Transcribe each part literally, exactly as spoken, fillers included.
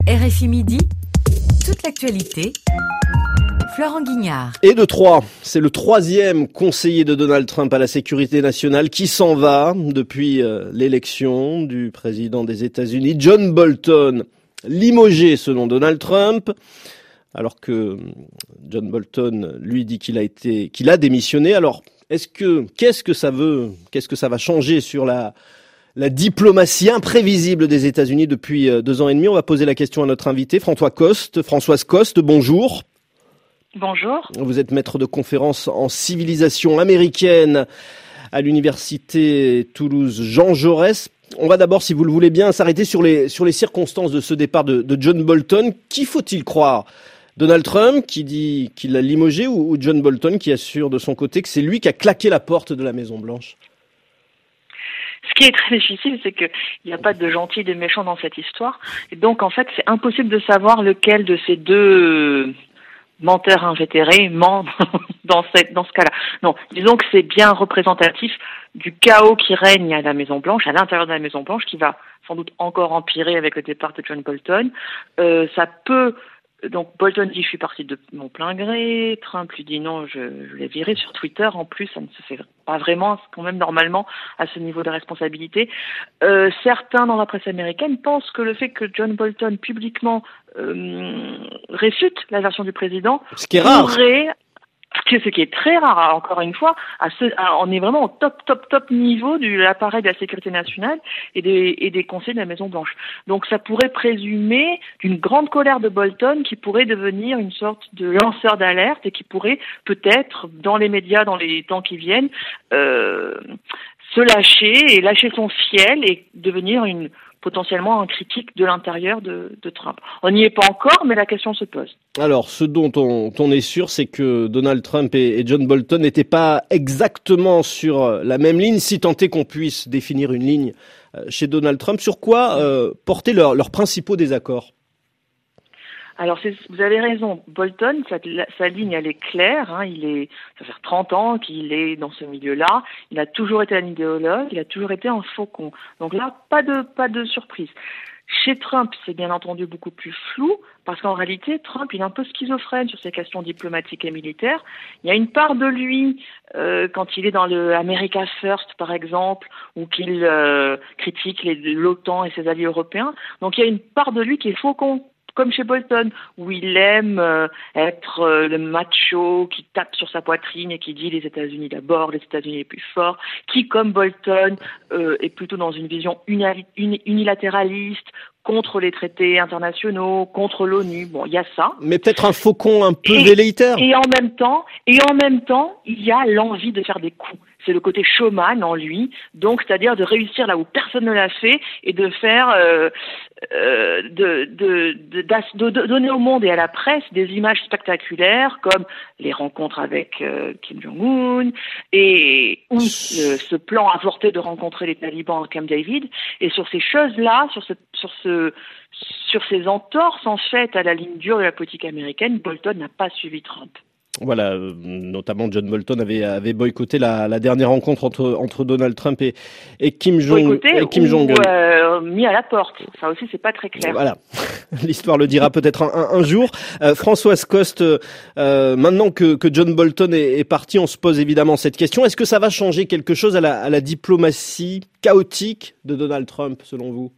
R F I Midi, toute l'actualité, Florent Guignard. Et de trois, c'est le troisième conseiller de Donald Trump à la sécurité nationale qui s'en va depuis euh, l'élection du président des États-Unis, John Bolton, limogé selon Donald Trump, alors que John Bolton lui dit qu'il a été, qu'il a démissionné. Alors, est-ce que, qu'est-ce que ça veut, qu'est-ce que ça va changer sur la La diplomatie imprévisible des États-Unis depuis deux ans et demi? On va poser la question à notre invité, François Coste. Françoise Coste, bonjour. Bonjour. Vous êtes maître de conférence en civilisation américaine à l'université Toulouse Jean Jaurès. On va d'abord, si vous le voulez bien, s'arrêter sur les, sur les circonstances de ce départ de, de John Bolton. Qui faut-il croire? Donald Trump qui dit qu'il l'a limogé ou, ou John Bolton qui assure de son côté que c'est lui qui a claqué la porte de la Maison-Blanche? Ce qui est très difficile, c'est qu'il n'y a pas de gentil et de méchant dans cette histoire. Et donc, en fait, c'est impossible de savoir lequel de ces deux menteurs invétérés ment dans, cette, dans ce cas-là. Non, disons que c'est bien représentatif du chaos qui règne à la Maison-Blanche, à l'intérieur de la Maison-Blanche, qui va sans doute encore empirer avec le départ de John Bolton. Euh, ça peut... Donc Bolton dit je suis parti de mon plein gré, Trump lui dit non, je, je l'ai viré sur Twitter, en plus ça ne se fait pas vraiment, c'est quand même normalement à ce niveau de responsabilité. Euh, certains dans la presse américaine pensent que le fait que John Bolton publiquement euh, réfute la version du président, ce qui est rare, pourrait... ce qui est très rare, encore une fois, à ce, à, on est vraiment au top, top, top niveau de l'appareil de la sécurité nationale et des, et des conseils de la Maison-Blanche. Donc ça pourrait présumer d'une grande colère de Bolton qui pourrait devenir une sorte de lanceur d'alerte et qui pourrait peut-être, dans les médias, dans les temps qui viennent, euh, se lâcher et lâcher son fiel et devenir une potentiellement un critique de l'intérieur de, de Trump. On n'y est pas encore, mais la question se pose. Alors, ce dont on, on est sûr, c'est que Donald Trump et, et John Bolton n'étaient pas exactement sur la même ligne, si tant est qu'on puisse définir une ligne chez Donald Trump. Sur quoi euh, porter leurs leurs principaux désaccords? Alors, c'est, vous avez raison. Bolton, sa, sa ligne, elle est claire. Hein, il est, ça fait trente ans qu'il est dans ce milieu-là. Il a toujours été un idéologue. Il a toujours été un faucon. Donc là, pas de, pas de surprise. Chez Trump, c'est bien entendu beaucoup plus flou, parce qu'en réalité, Trump, il est un peu schizophrène sur ces questions diplomatiques et militaires. Il y a une part de lui, euh, quand il est dans le America First, par exemple, ou qu'il euh, critique les, l'OTAN et ses alliés européens. Donc il y a une part de lui qui est faucon, comme chez Bolton, où il aime euh, être euh, le macho qui tape sur sa poitrine et qui dit les États-Unis d'abord, les États-Unis les plus forts, qui, comme Bolton, euh, est plutôt dans une vision uni- uni- unilatéraliste, contre les traités internationaux, contre l'ONU. Bon, il y a ça. Mais peut-être un faucon un peu et, velléitaire. Et en même temps, et en même temps, il y a l'envie de faire des coups. C'est le côté showman en lui, donc c'est-à-dire de réussir là où personne ne l'a fait et de faire, euh, euh, de, de, de, de, de donner au monde et à la presse des images spectaculaires comme les rencontres avec euh, Kim Jong-un et ou euh, ce plan avorté de rencontrer les talibans à Camp David. Et sur ces choses-là, sur ce, sur ce, sur ces entorses en fait à la ligne dure de la politique américaine, Bolton n'a pas suivi Trump. Voilà, euh, notamment John Bolton avait, avait boycotté la, la dernière rencontre entre, entre Donald Trump et, et Kim Jong, boycotté et Kim ou Jong-un. Euh, mis à la porte. Ça aussi, c'est pas très clair. Voilà, l'histoire le dira peut-être un, un, un jour. Euh, Françoise Coste, euh, maintenant que, que John Bolton est, est parti, on se pose évidemment cette question. Est-ce que ça va changer quelque chose à la, à la diplomatie chaotique de Donald Trump, selon vous?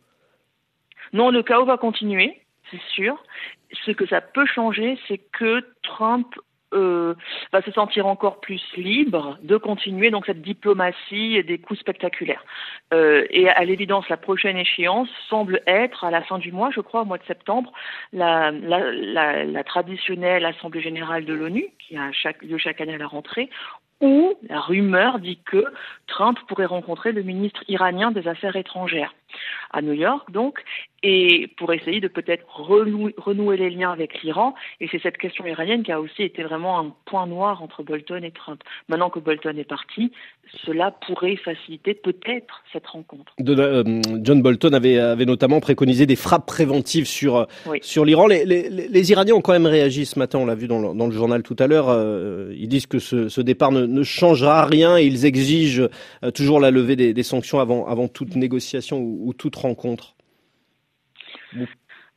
Non, le chaos va continuer, c'est sûr. Ce que ça peut changer, c'est que Trump Euh, va se sentir encore plus libre de continuer donc cette diplomatie et des coups spectaculaires. Euh, et à l'évidence, la prochaine échéance semble être à la fin du mois, je crois, au mois de septembre, la, la, la, la traditionnelle Assemblée générale de l'ONU, qui a chaque, lieu chaque année à la rentrée, où la rumeur dit que Trump pourrait rencontrer le ministre iranien des Affaires étrangères à New York, donc, et pour essayer de peut-être renouer, renouer les liens avec l'Iran. Et c'est cette question iranienne qui a aussi été vraiment un point noir entre Bolton et Trump. Maintenant que Bolton est parti, cela pourrait faciliter peut-être cette rencontre. De, euh, John Bolton avait, avait notamment préconisé des frappes préventives sur, oui. sur l'Iran. Les, les, les Iraniens ont quand même réagi ce matin, on l'a vu dans le, dans le journal tout à l'heure. Euh, ils disent que ce, ce départ ne, ne changera rien et ils exigent euh, toujours la levée des, des sanctions avant, avant toute négociation ou, ou toute rencontre.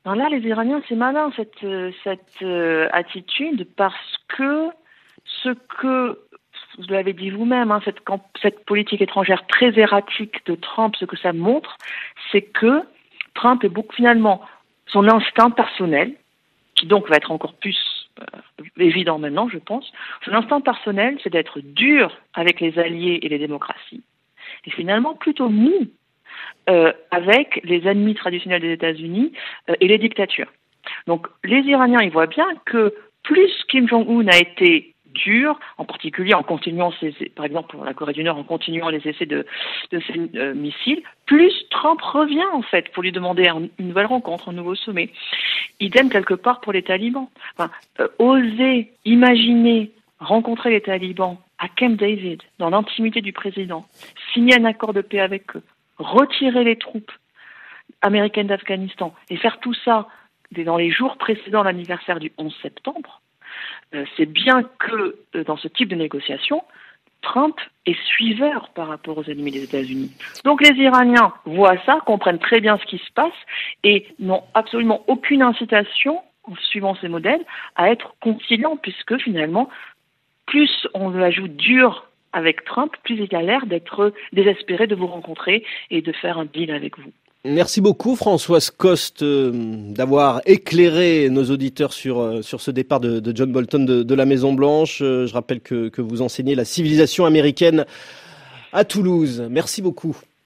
Alors là, les Iraniens, c'est malin cette, cette euh, attitude parce que ce que, vous l'avez dit vous-même, hein, cette, cette politique étrangère très erratique de Trump, ce que ça montre, c'est que Trump est beaucoup finalement son instinct personnel, qui donc va être encore plus euh, évident maintenant, je pense. Son instinct personnel, c'est d'être dur avec les alliés et les démocraties, et finalement plutôt mou euh, avec les ennemis traditionnels des États-Unis euh, et les dictatures. Donc les Iraniens, ils voient bien que plus Kim Jong-un a été dur, en particulier en continuant ses, par exemple pour la Corée du Nord, en continuant les essais de, de ses euh, missiles, plus Trump revient en fait pour lui demander un, une nouvelle rencontre, un nouveau sommet. Idem quelque part pour les talibans. Enfin, euh, oser imaginer rencontrer les talibans à Camp David, dans l'intimité du président, signer un accord de paix avec eux, retirer les troupes américaines d'Afghanistan et faire tout ça dans les jours précédant l'anniversaire du onze septembre, euh, c'est bien que euh, dans ce type de négociation, Trump est suiveur par rapport aux ennemis des États-Unis. Donc les Iraniens voient ça, comprennent très bien ce qui se passe et n'ont absolument aucune incitation, en suivant ces modèles, à être conciliants, puisque finalement, plus on la joue dur avec Trump, plus il a l'air d'être désespéré de vous rencontrer et de faire un deal avec vous. Merci beaucoup Françoise Coste euh, d'avoir éclairé nos auditeurs sur euh, sur ce départ de, de John Bolton de, de la Maison Blanche. Euh, je rappelle que que vous enseignez la civilisation américaine à Toulouse. Merci beaucoup.